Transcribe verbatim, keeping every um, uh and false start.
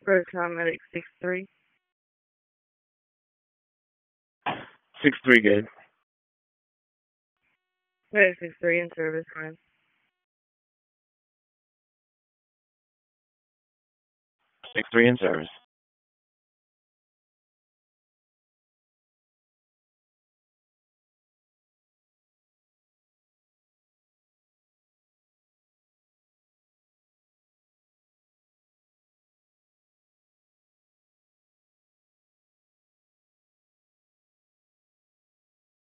Proton Medic six three. Six three good. Medic six three in service, man. Six three in service.